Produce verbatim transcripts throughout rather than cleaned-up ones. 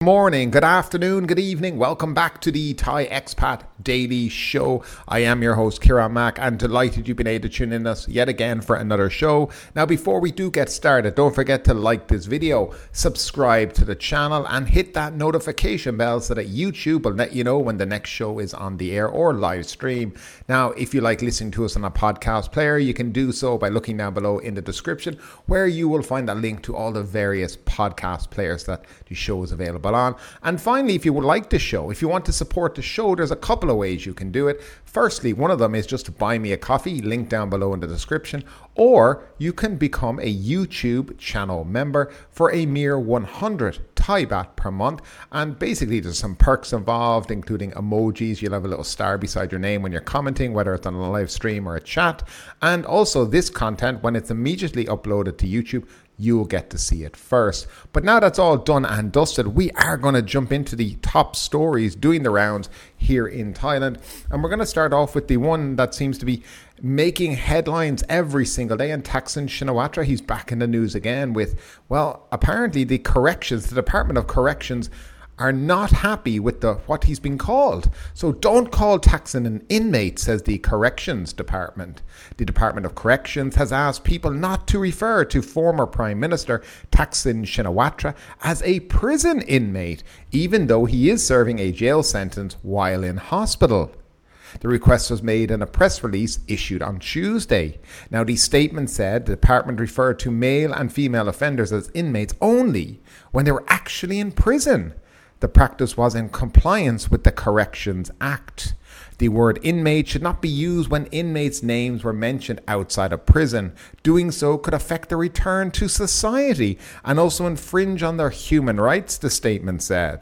Morning, good afternoon, good evening. Welcome back to the Thai Expat Daily Show. I am your host, Kieran Mack, and delighted you've been able to tune in us yet again for another show. Now, before we do get started, don't forget to like this video, subscribe to the channel, and hit that notification bell so that YouTube will let you know when the next show is on the air or live stream. Now, if you like listening to us on a podcast player, you can do so by looking down below in the description, where you will find a link to all the various podcast players that the show is available on. And finally, if you would like the show, if you want to support the show, there's a couple of ways you can do it. Firstly, one of them is just to buy me a coffee, link down below in the description, or you can become a YouTube channel member for a mere one hundred Thai baht per month. And basically there's some perks involved, including emojis. You'll have a little star beside your name when you're commenting, whether it's on a live stream or a chat. And also this content, when it's immediately uploaded to YouTube, you'll get to see it first. But now that's all done and dusted, we are going to jump into the top stories doing the rounds here in Thailand. And we're going to start off with the one that seems to be making headlines every single day. And Thaksin Shinawatra, he's back in the news again with, well, apparently the corrections, the Department of Corrections are not happy with the what he's been called. So don't call Thaksin an inmate, says the Corrections Department. The Department of Corrections has asked people not to refer to former Prime Minister Thaksin Shinawatra as a prison inmate, even though he is serving a jail sentence while in hospital. The request was made in a press release issued on Tuesday. Now, the statement said the department referred to male and female offenders as inmates only when they were actually in prison. The practice was in compliance with the Corrections Act. The word inmate should not be used when inmates' names were mentioned outside of prison. Doing so could affect their return to society and also infringe on their human rights, the statement said.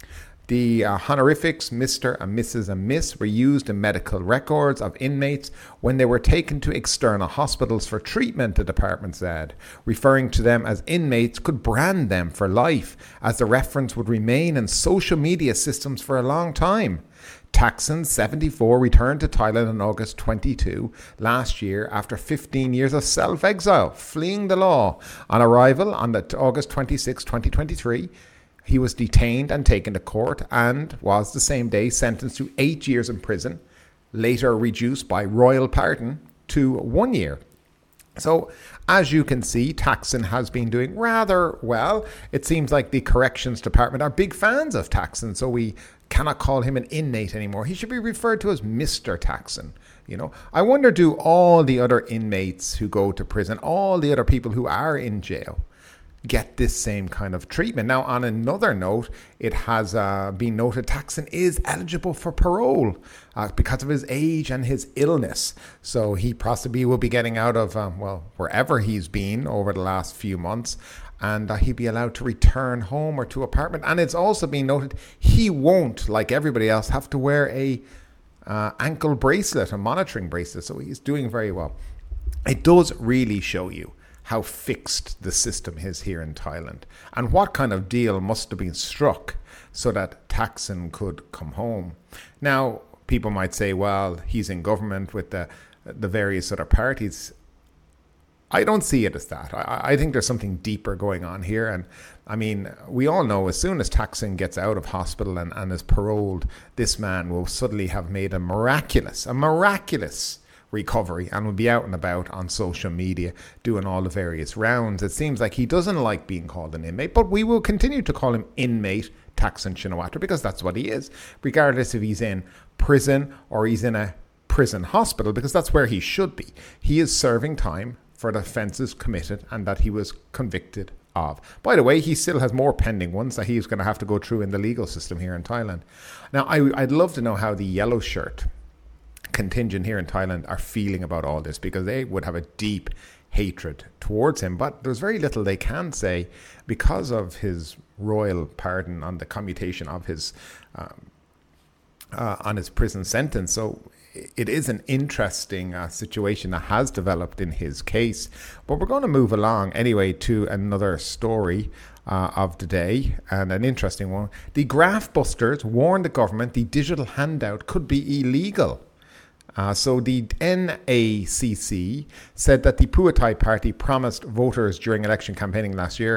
The uh, honorifics Mister and Missus and Miss were used in medical records of inmates when they were taken to external hospitals for treatment, the department said. Referring to them as inmates could brand them for life, as the reference would remain in social media systems for a long time. Thaksin, seventy-four, returned to Thailand on August twenty-second last year after fifteen years of self-exile, fleeing the law. On arrival on the August twenty-sixth, twenty twenty-three, he was detained and taken to court and was the same day sentenced to eight years in prison, later reduced by royal pardon to one year. So, as you can see, Thaksin has been doing rather well. It seems like the Corrections Department are big fans of Thaksin, so we cannot call him an inmate anymore. He should be referred to as Mister Thaksin. You know, I wonder, do all the other inmates who go to prison, all the other people who are in jail, get this same kind of treatment? Now, on another note, it has uh, been noted Thaksin is eligible for parole uh, because of his age and his illness. So he possibly will be getting out of, um, well, wherever he's been over the last few months, and uh, he'll be allowed to return home or to apartment. And it's also been noted he won't, like everybody else, have to wear a uh, ankle bracelet, a monitoring bracelet. So he's doing very well. It does really show you how fixed the system is here in Thailand, and what kind of deal must have been struck so that Thaksin could come home. Now, people might say, well, he's in government with the the various other parties. I don't see it as that. I, I think there's something deeper going on here. And I mean, we all know as soon as Thaksin gets out of hospital and, and is paroled, this man will suddenly have made a miraculous, a miraculous recovery and will be out and about on social media doing all the various rounds. It seems like he doesn't like being called an inmate, but we will continue to call him inmate Thaksin Shinawatra because that's what he is, regardless if he's in prison or he's in a prison hospital, because that's where he should be. He is serving time for the offences committed and that he was convicted of. By the way, he still has more pending ones that he's going to have to go through in the legal system here in Thailand. Now, I, I'd love to know how the yellow shirt contingent here in Thailand are feeling about all this, because they would have a deep hatred towards him, but there's very little they can say because of his royal pardon on the commutation of his um, uh, on his prison sentence. So it is an interesting uh, situation that has developed in his case. But we're going to move along anyway to another story uh, of the day, and an interesting one. The graft busters warned the government the digital handout could be illegal. Uh, so the N A C C said that the Pheu Thai party promised voters during election campaigning last year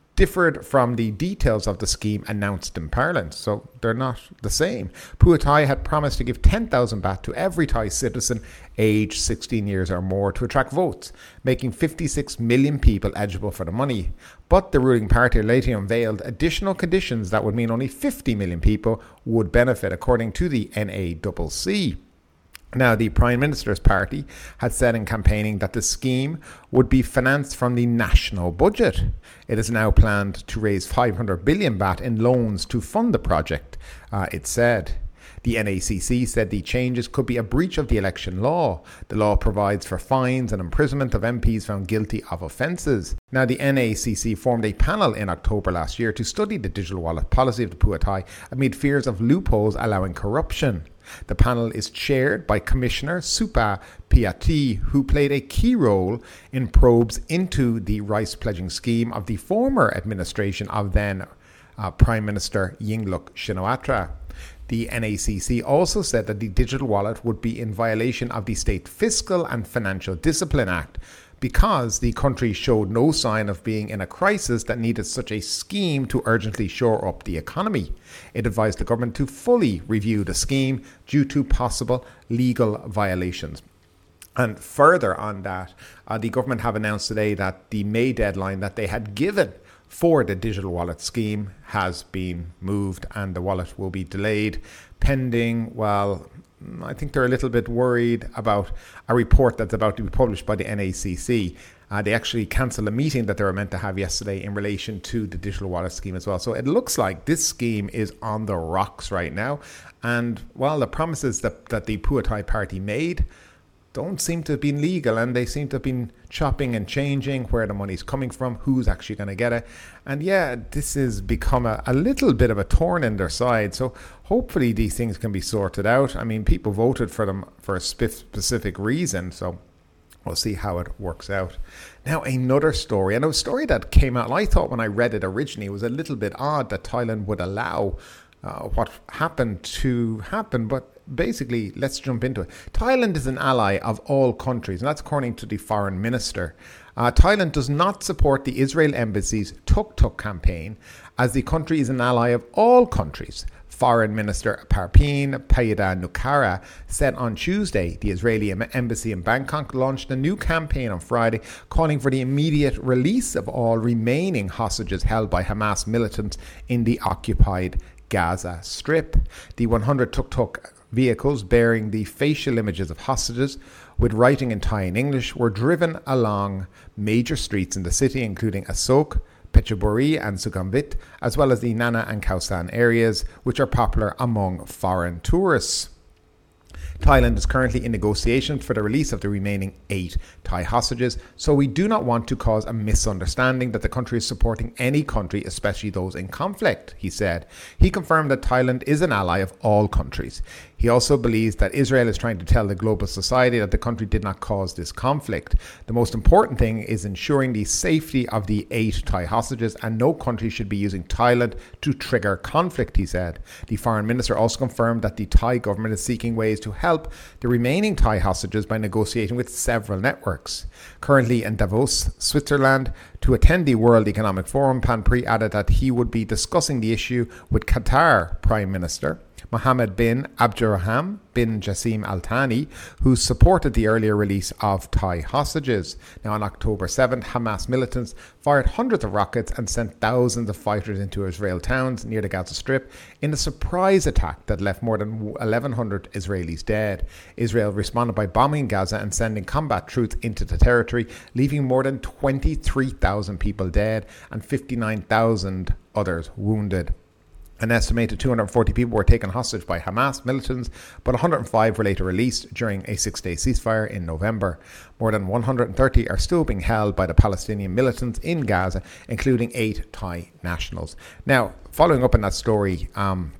differed from the details of the scheme announced in Parliament, so they're not the same. Pheu Thai had promised to give ten thousand baht to every Thai citizen aged sixteen years or more to attract votes, making fifty-six million people eligible for the money. But the ruling party later unveiled additional conditions that would mean only fifty million people would benefit, according to the N A C C. Now, the Prime Minister's party had said in campaigning that the scheme would be financed from the national budget. It is now planned to raise five hundred billion baht in loans to fund the project, uh, it said. The N A C C said the changes could be a breach of the election law. The law provides for fines and imprisonment of M Ps found guilty of offences. Now, the N A C C formed a panel in October last year to study the digital wallet policy of the Pheu Thai amid fears of loopholes allowing corruption. The panel is chaired by Commissioner Supa Piati, who played a key role in probes into the rice pledging scheme of the former administration of then uh, Prime Minister Yingluck Shinawatra. The N A C C also said that the digital wallet would be in violation of the State Fiscal and Financial Discipline Act, because the country showed no sign of being in a crisis that needed such a scheme to urgently shore up the economy. It advised the government to fully review the scheme due to possible legal violations. And further on that, uh, the government have announced today that the May deadline that they had given for the digital wallet scheme has been moved, and the wallet will be delayed pending, well, I think they're a little bit worried about a report that's about to be published by the N A C C. Uh, they actually cancelled a meeting that they were meant to have yesterday in relation to the digital wallet scheme as well. So it looks like this scheme is on the rocks right now. And while the promises that, that the Pheu Thai party made don't seem to have been legal, and they seem to have been chopping and changing where the money's coming from, who's actually going to get it. And yeah, this has become a, a little bit of a thorn in their side. So hopefully these things can be sorted out. I mean, people voted for them for a specific reason, so we'll see how it works out. Now, another story, and a story that came out, and I thought when I read it originally, it was a little bit odd that Thailand would allow uh, what happened to happen, but basically, let's jump into it. Thailand is an ally of all countries, and that's according to the foreign minister. Uh, Thailand does not support the Israel embassy's Tuk Tuk campaign, as the country is an ally of all countries. Foreign Minister Parpeen Payada-Nukara said on Tuesday the Israeli embassy in Bangkok launched a new campaign on Friday calling for the immediate release of all remaining hostages held by Hamas militants in the occupied Gaza Strip. The one hundred tuk-tuk vehicles bearing the facial images of hostages with writing in Thai and English were driven along major streets in the city, including Asok, Phetchaburi and Sukhumvit, as well as the Nana and Khao San areas, which are popular among foreign tourists. Thailand is currently in negotiations for the release of the remaining eight Thai hostages, so we do not want to cause a misunderstanding that the country is supporting any country, especially those in conflict, he said. He confirmed that Thailand is an ally of all countries. He also believes that Israel is trying to tell the global society that the country did not cause this conflict. The most important thing is ensuring the safety of the eight Thai hostages, and no country should be using Thailand to trigger conflict, he said. The foreign minister also confirmed that the Thai government is seeking ways to help the remaining Thai hostages by negotiating with several networks. Currently in Davos, Switzerland, to attend the World Economic Forum, Pan Pri added that he would be discussing the issue with Qatar Prime Minister Mohammed bin Abdurrahman bin Jassim Al Thani, who supported the earlier release of Thai hostages. Now, on October seventh, Hamas militants fired hundreds of rockets and sent thousands of fighters into Israel towns near the Gaza Strip in a surprise attack that left more than eleven hundred Israelis dead. Israel responded by bombing Gaza and sending combat troops into the territory, leaving more than twenty-three thousand people dead and fifty-nine thousand others wounded. An estimated two hundred forty people were taken hostage by Hamas militants, but one hundred five were later released during a six-day ceasefire in November. More than one hundred thirty are still being held by the Palestinian militants in Gaza, including eight Thai nationals. Now, following up on that story, um,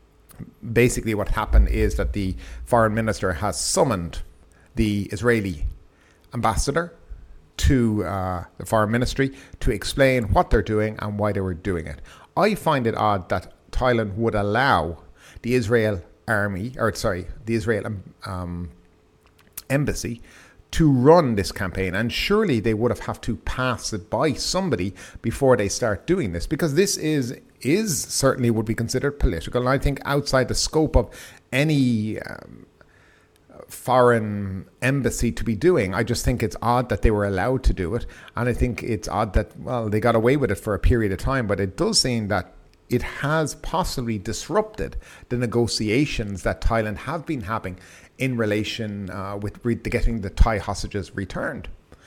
basically what happened is that the foreign minister has summoned the Israeli ambassador to uh, the foreign ministry to explain what they're doing and why they were doing it. I find it odd that Thailand would allow the Israel army, or sorry, the Israel um, embassy to run this campaign, and surely they would have have to pass it by somebody before they start doing this, because this is is certainly would be considered political, and I think outside the scope of any um, foreign embassy to be doing. I just think it's odd that they were allowed to do it, and I think it's odd that, well, they got away with it for a period of time, but it does seem that it has possibly disrupted the negotiations that Thailand have been having in relation uh, with re- getting the Thai hostages returned.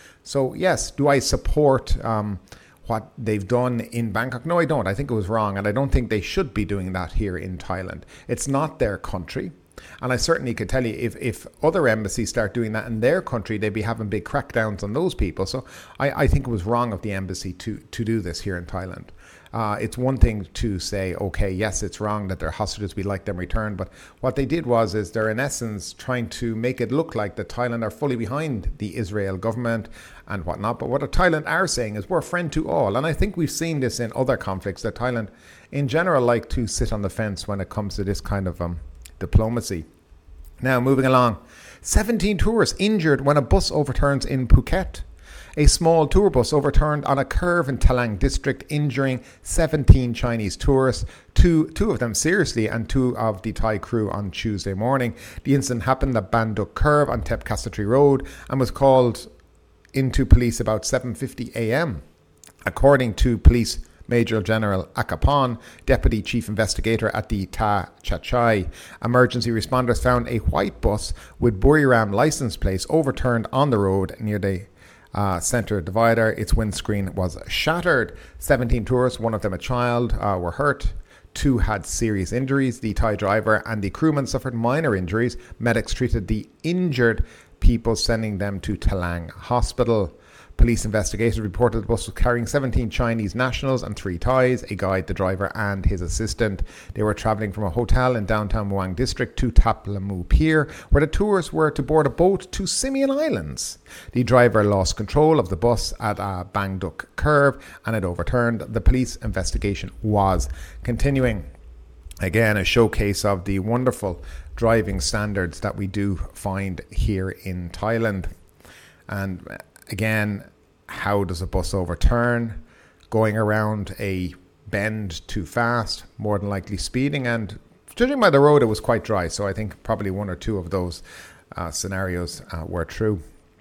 So yes, do I support um, what they've done in Bangkok? No, I don't. I think it was wrong, and I don't think they should be doing that here in Thailand. It's not their country. And I certainly could tell you, if, if other embassies start doing that in their country, they'd be having big crackdowns on those people. So I, I think it was wrong of the embassy to, to do this here in Thailand. Uh, it's one thing to say, okay, yes, it's wrong that they're hostages, we'd like them returned. But what they did was, is they're in essence trying to make it look like that Thailand are fully behind the Israel government and whatnot. But what Thailand are saying is we're a friend to all. And I think we've seen this in other conflicts, that Thailand in general like to sit on the fence when it comes to this kind of um, diplomacy. Now, moving along. seventeen tourists injured when a bus overturns in Phuket. A small tour bus overturned on a curve in Talang district, injuring seventeen Chinese tourists, two, two of them seriously and two of the Thai crew on Tuesday morning. The incident happened at Banduk Curve on Tep Kasatri Road and was called into police about seven fifty a.m. According to Police Major General Akapon, Deputy Chief Investigator at the Ta Chachai, emergency responders found a white bus with Buriram license plates overturned on the road near the Uh, centre divider. Its windscreen was shattered. seventeen tourists, one of them a child, uh, were hurt. Two had serious injuries. The Thai driver and the crewman suffered minor injuries. Medics treated the injured people, sending them to Talang Hospital. Police investigators reported the bus was carrying seventeen Chinese nationals and three Thais, a guide, the driver and his assistant. They were travelling from a hotel in downtown Muang district to Thap Lamu Pier, where the tourists were to board a boat to Simeon Islands. The driver lost control of the bus at a Bangduk curve and it overturned. The police investigation was continuing. Again, a showcase of the wonderful driving standards that we do find here in Thailand. And again, how does a bus overturn? Going around a bend too fast, more than likely speeding, and judging by the road, it was quite dry. So I think probably one or two of those uh, scenarios uh, were true.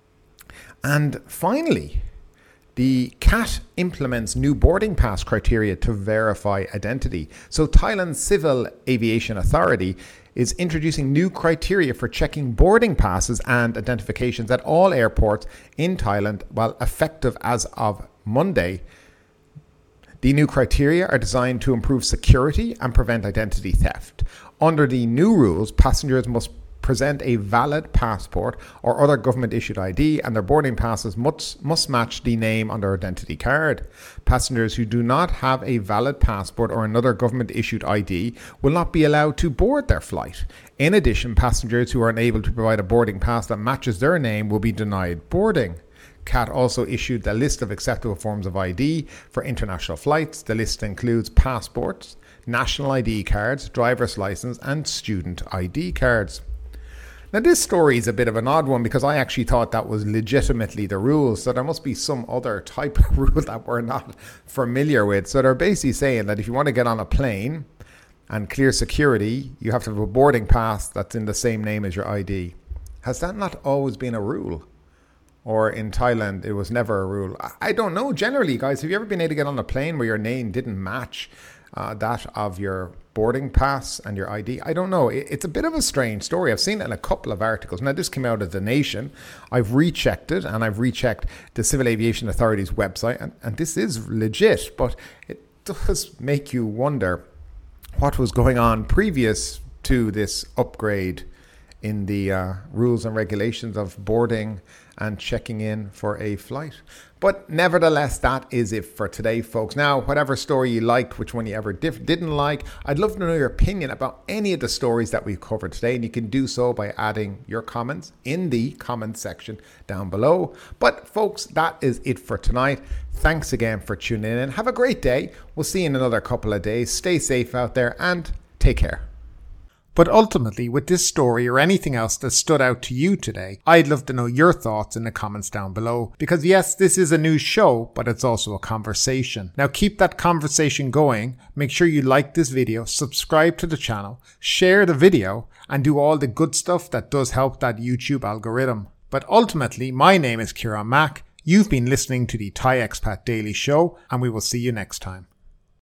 And finally, the C A T implements new boarding pass criteria to verify identity. So Thailand's Civil Aviation Authority is introducing new criteria for checking boarding passes and identifications at all airports in Thailand, while effective as of Monday. The new criteria are designed to improve security and prevent identity theft. Under the new rules, passengers must present a valid passport or other government-issued I D, and their boarding passes must, must match the name on their identity card. Passengers who do not have a valid passport or another government-issued I D will not be allowed to board their flight. In addition, passengers who are unable to provide a boarding pass that matches their name will be denied boarding. C A T also issued a list of acceptable forms of I D for international flights. The list includes passports, national I D cards, driver's license, and student I D cards. Now, this story is a bit of an odd one because I actually thought that was legitimately the rules. So there must be some other type of rule that we're not familiar with. So they're basically saying that if you want to get on a plane and clear security, you have to have a boarding pass that's in the same name as your I D. Has that not always been a rule? Or in Thailand, it was never a rule? I don't know. Generally, guys, have you ever been able to get on a plane where your name didn't match uh, that of your boarding pass and your I D? I don't know. It's a bit of a strange story. I've seen it in a couple of articles. Now, this came out of The Nation. I've rechecked it, and I've rechecked the Civil Aviation Authority's website, and, and this is legit, but it does make you wonder what was going on previous to this upgrade in the uh, rules and regulations of boarding and checking in for a flight. But nevertheless, that is it for today, folks. Now, whatever story you liked, which one you ever diff- didn't like, I'd love to know your opinion about any of the stories that we've covered today, and you can do so by adding your comments in the comment section down below. But folks, that is it for tonight. Thanks again for tuning in, and have a great day. We'll see you in another couple of days. Stay safe out there and take care. But ultimately, with this story or anything else that stood out to you today, I'd love to know your thoughts in the comments down below. Because yes, this is a news show, but it's also a conversation. Now keep that conversation going. Make sure you like this video, subscribe to the channel, share the video, and do all the good stuff that does help that YouTube algorithm. But ultimately, my name is Kieran Mack. You've been listening to the Thai Expat Daily Show, and we will see you next time.